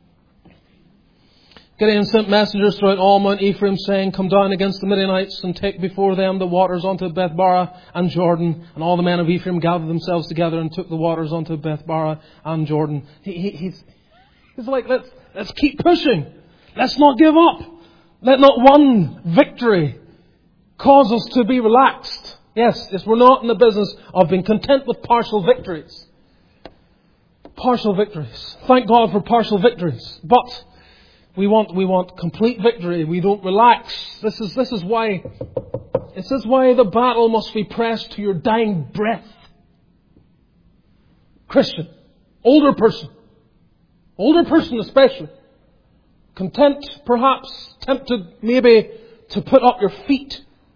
Gideon sent messengers throughout all Mount Ephraim, saying, Come down against the Midianites and take before them the waters unto Beth-barah and Jordan. And all the men of Ephraim gathered themselves together and took the waters unto Beth-barah and Jordan. He's like, let's keep pushing. Let's not give up. Let not one victory cause us to be relaxed. Yes, we're not in the business of being content with partial victories. Partial victories. Thank God for partial victories. But we want complete victory. We don't relax. This is why the battle must be pressed to your dying breath. Christian, older person especially, content, perhaps tempted maybe to put up your feet,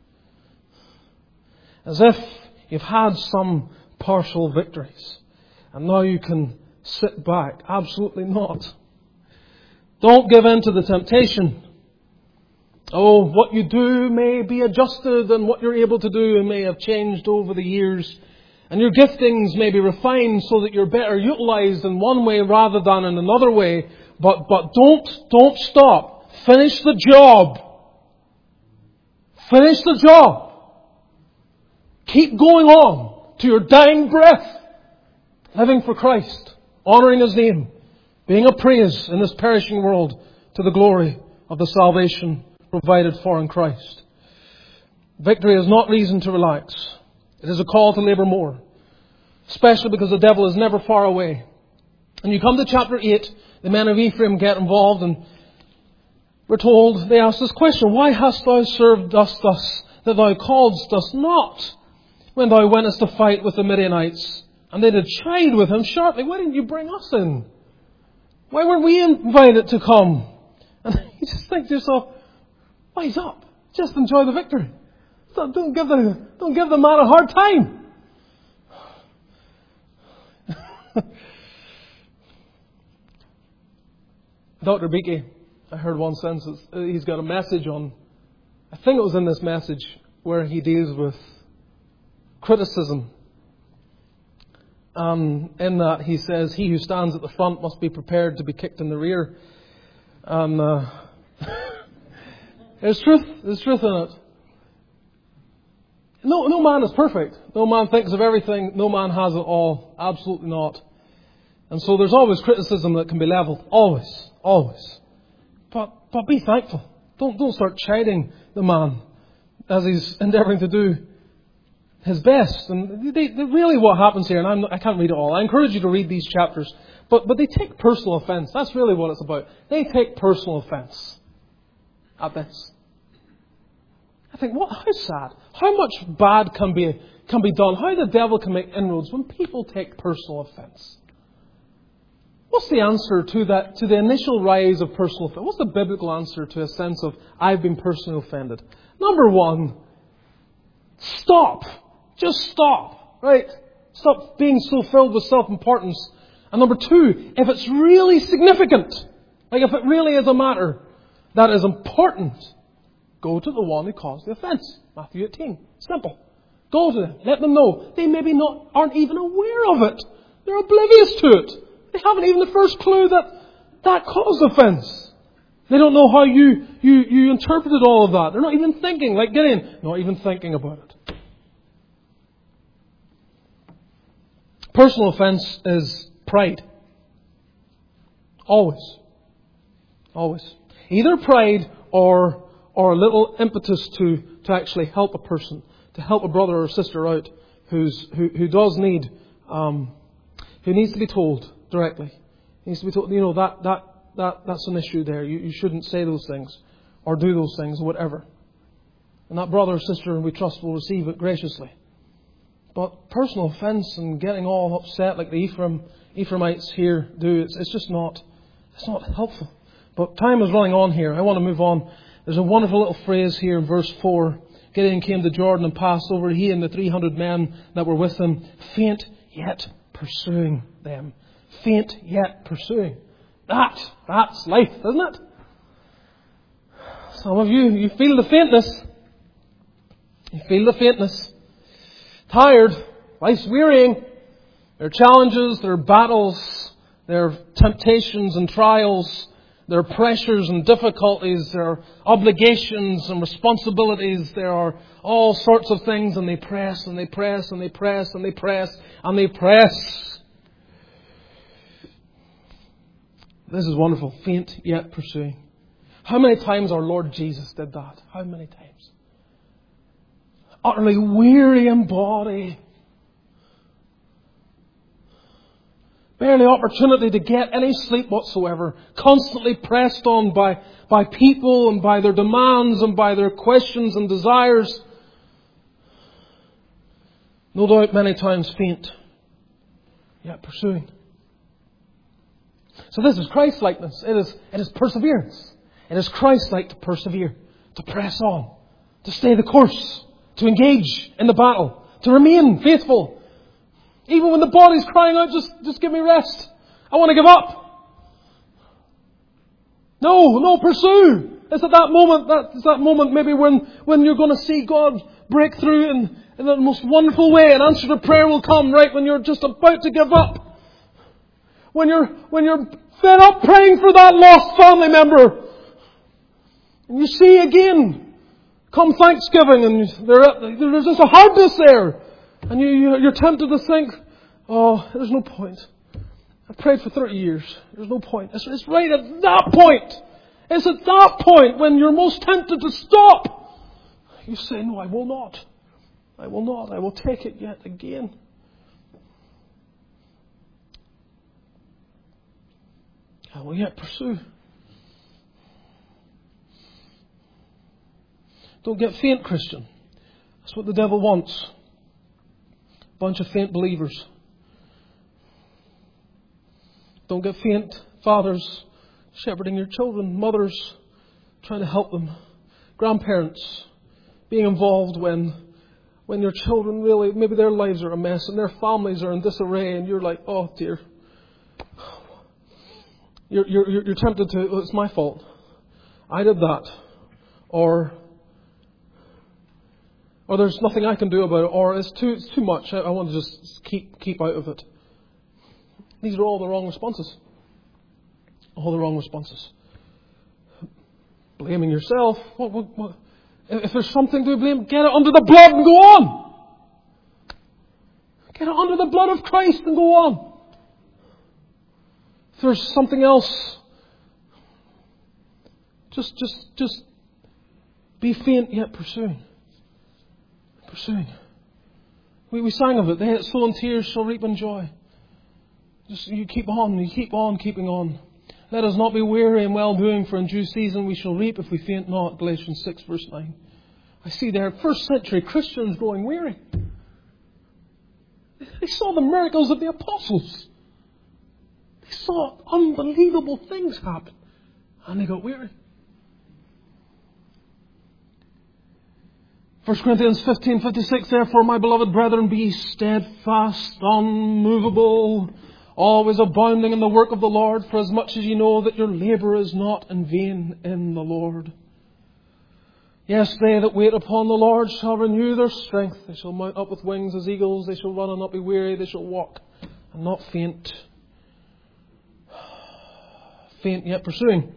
as if you've had some partial victories, and now you can sit back. Absolutely not. Don't give in to the temptation. Oh, what you do may be adjusted and what you're able to do may have changed over the years. And your giftings may be refined so that you're better utilized in one way rather than in another way. But don't stop. Finish the job. Finish the job. Keep going on to your dying breath. Living for Christ. Honoring His name. Being a praise in this perishing world to the glory of the salvation provided for in Christ. Victory is not reason to relax. It is a call to labour more. Especially because the devil is never far away. And you come to chapter 8, the men of Ephraim get involved and we're told, they ask this question, Why hast thou served us thus, that thou calledst us not, when thou wentest to fight with the Midianites? And they did chide with him sharply, Why didn't you bring us in? Why weren't we invited to come? And you just think to yourself, wise up. Just enjoy the victory. Don't give the man a hard time. Dr. Beakey, I heard one sentence. He's got a message on, I think it was in this message, where he deals with criticism. In that he says, he who stands at the front must be prepared to be kicked in the rear. And there's truth in it. No man is perfect. No man thinks of everything. No man has it all. Absolutely not. And so there's always criticism that can be levelled. Always. Always. But be thankful. Don't start chiding the man as he's endeavouring to do his best. And really what happens here, and I can't read it all. I encourage you to read these chapters. But they take personal offence. That's really what it's about. They take personal offence at this. I think, how sad. How much bad can be done. How the devil can make inroads when people take personal offence. What's the answer to that, to the initial rise of personal offence? What's the biblical answer to a sense of, I've been personally offended? Number one, stop. Just stop. Right? Stop being so filled with self-importance. And number two, if it's really significant, like if it really is a matter that is important, go to the one who caused the offence. Matthew 18. Simple. Go to them. Let them know. They maybe aren't even aware of it. They're oblivious to it. They haven't even the first clue that caused offence. They don't know how you interpreted all of that. They're not even thinking, like Gideon, not even thinking about it. Personal offence is pride. Always. Always. Either pride or a little impetus to actually help a person, to help a brother or sister out who does need, who needs to be told directly. He needs to be told, that's an issue there. You shouldn't say those things or do those things or whatever. And that brother or sister, we trust, will receive it graciously. But personal offence and getting all upset like the Ephraimites here do, it's just not helpful. But time is running on here. I want to move on. There's a wonderful little phrase here in verse 4. Gideon came to Jordan and passed over, he and the 300 men that were with him, faint yet pursuing them. Faint yet pursuing. That's life, isn't it? Some of you feel the faintness. You feel the faintness. Tired. Life's wearying. There are challenges, there are battles, there are temptations and trials. There are pressures and difficulties, there are obligations and responsibilities, there are all sorts of things, and they press and they press and they press and they press and they press. This is wonderful. Faint yet pursuing. How many times our Lord Jesus did that? How many times? Utterly weary in body. Barely opportunity to get any sleep whatsoever. Constantly pressed on by people and by their demands and by their questions and desires. No doubt many times faint, yet pursuing. So this is Christ-likeness. It is perseverance. It is Christ-like to persevere, to press on, to stay the course, to engage in the battle, to remain faithful. Even when the body's crying out, just give me rest. I want to give up. No, pursue. It's at that moment maybe when you're going to see God break through in the most wonderful way. An answer to prayer will come right when you're just about to give up. When you're fed up praying for that lost family member. And you see again, come Thanksgiving, and there's just a hardness there. And you're tempted to think, oh, there's no point. I've prayed for 30 years. There's no point. It's right at that point. It's at that point when you're most tempted to stop. You say, no, I will not. I will not. I will take it yet again. I will yet pursue. Don't get faint, Christian. That's what the devil wants. Bunch of faint believers. Don't get faint, fathers shepherding your children, mothers trying to help them, grandparents being involved when your children really, maybe their lives are a mess and their families are in disarray, and you're like, oh dear. You're tempted to, oh, it's my fault. I did that. Or there's nothing I can do about it, or it's too much. I want to just keep out of it. These are all the wrong responses. All the wrong responses. Blaming yourself. What? If there's something to blame, get it under the blood and go on. Get it under the blood of Christ and go on. If there's something else, just be faint yet pursuing. Pursuing. We sang of it. They that sow in tears shall reap in joy. Just you keep on keeping on. Let us not be weary in well-doing, for in due season we shall reap if we faint not. Galatians 6 verse 9. I see there first century Christians growing weary. They saw the miracles of the apostles. They saw unbelievable things happen. And they got weary. 1 Corinthians 15:56, therefore, my beloved brethren, be steadfast, unmovable, always abounding in the work of the Lord, for as much as ye know that your labour is not in vain in the Lord. Yes, they that wait upon the Lord shall renew their strength. They shall mount up with wings as eagles. They shall run and not be weary. They shall walk and not faint. Faint yet pursuing.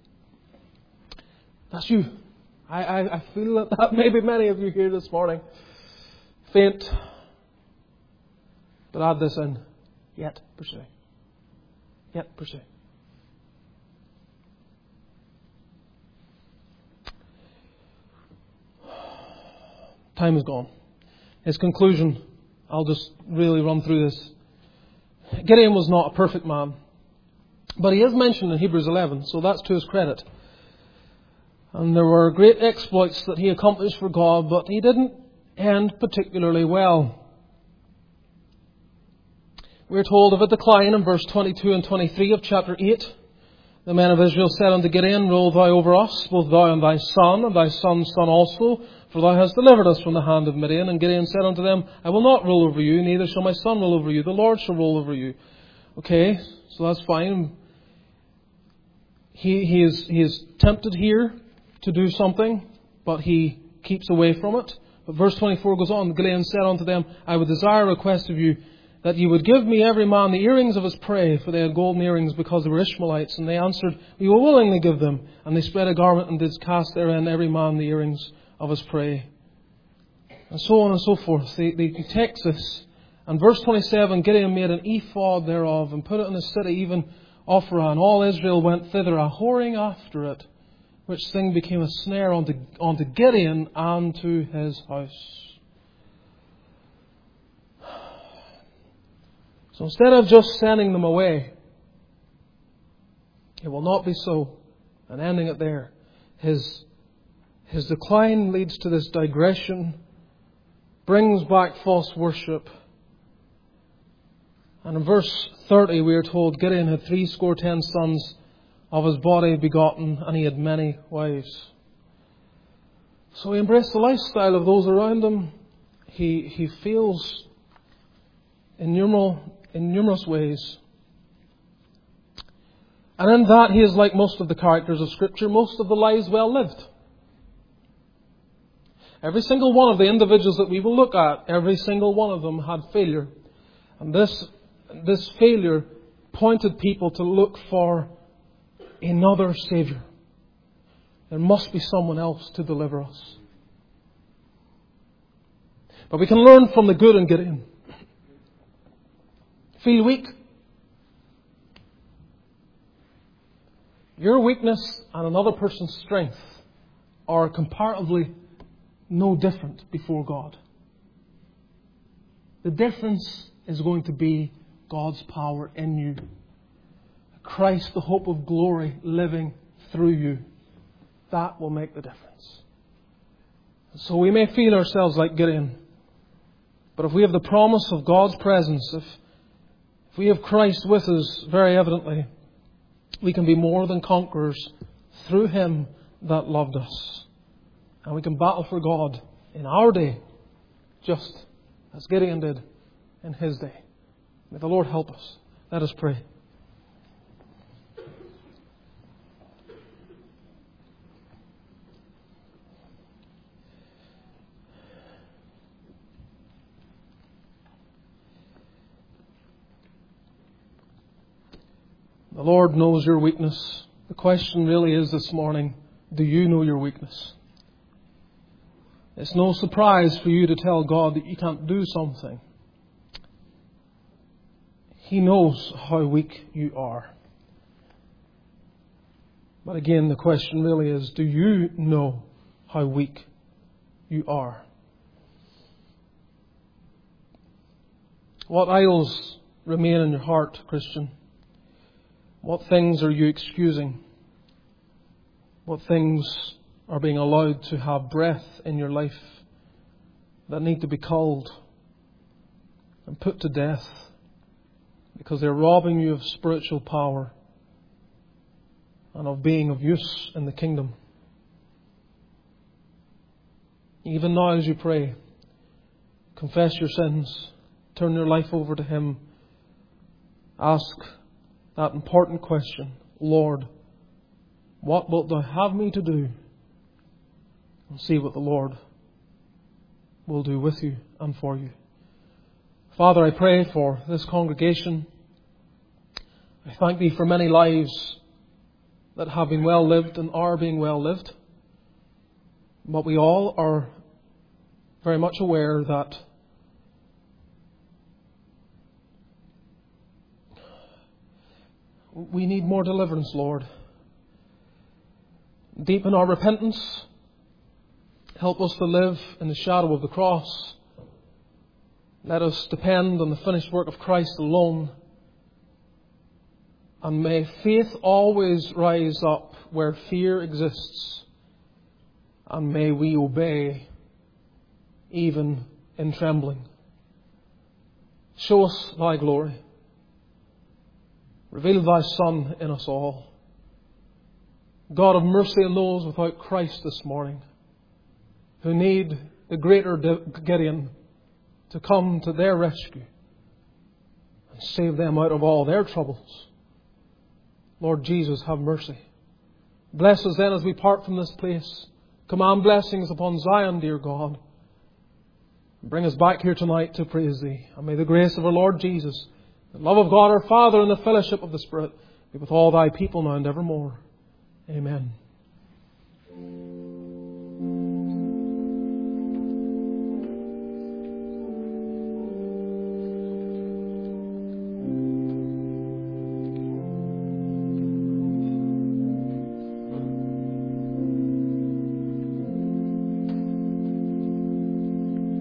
That's you. I feel that may be many of you here this morning. Faint. But add this in. Yet pursuing. Yet pursuing. Time is gone. His conclusion, I'll just really run through this. Gideon was not a perfect man. But he is mentioned in Hebrews 11, so that's to his credit. And there were great exploits that he accomplished for God, but he didn't end particularly well. We're told of a decline in verse 22 and 23 of chapter 8. The men of Israel said unto Gideon, roll thou over us, both thou and thy son's son also, for thou hast delivered us from the hand of Midian. And Gideon said unto them, I will not rule over you, neither shall my son rule over you. The Lord shall rule over you. Okay, so that's fine. He is tempted here to do something, but he keeps away from it. But verse 24 goes on, Gideon said unto them, I would desire a request of you, that ye would give me every man the earrings of his prey, for they had golden earrings, because they were Ishmaelites. And they answered, we will willingly give them. And they spread a garment, and did cast therein every man the earrings of his prey. And so on and so forth. He takes this. And verse 27, Gideon made an ephod thereof, and put it in the city, even Ophrah. And all Israel went thither, a whoring after it, which thing became a snare unto Gideon and to his house. So instead of just sending them away, it will not be so, and ending it there. His decline leads to this digression, brings back false worship. And in verse 30 we are told Gideon had 70 sons of his body begotten, and he had many wives. So he embraced the lifestyle of those around him. He fails in numerous ways. And in that he is like most of the characters of Scripture, most of the lives well lived. Every single one of the individuals that we will look at, every single one of them had failure. And this failure pointed people to look for another Saviour. There must be someone else to deliver us. But we can learn from the good in Gideon. Feel weak? Your weakness and another person's strength are comparatively no different before God. The difference is going to be God's power in you. Christ, the hope of glory, living through you. That will make the difference. So we may feel ourselves like Gideon, but if we have the promise of God's presence, if we have Christ with us very evidently, we can be more than conquerors through Him that loved us. And we can battle for God in our day, just as Gideon did in his day. May the Lord help us. Let us pray. The Lord knows your weakness. The question really is this morning, do you know your weakness? It's no surprise for you to tell God that you can't do something. He knows how weak you are. But again, the question really is, do you know how weak you are? What idols remain in your heart, Christian? What things are you excusing? What things are being allowed to have breath in your life that need to be culled and put to death because they're robbing you of spiritual power and of being of use in the kingdom? Even now as you pray, confess your sins, turn your life over to Him, ask that important question, Lord, what wilt Thou have me to do? And see what the Lord will do with you and for you. Father, I pray for this congregation. I thank Thee for many lives that have been well lived and are being well lived. But we all are very much aware that we need more deliverance, Lord. Deepen our repentance. Help us to live in the shadow of the cross. Let us depend on the finished work of Christ alone. And may faith always rise up where fear exists. And may we obey even in trembling. Show us Thy glory. Reveal Thy Son in us all. God of mercy on those without Christ this morning, who need the greater Gideon to come to their rescue and save them out of all their troubles. Lord Jesus, have mercy. Bless us then as we part from this place. Command blessings upon Zion, dear God. Bring us back here tonight to praise Thee. And may the grace of our Lord Jesus, the love of God our Father, and the fellowship of the Spirit be with all Thy people now and evermore. Amen.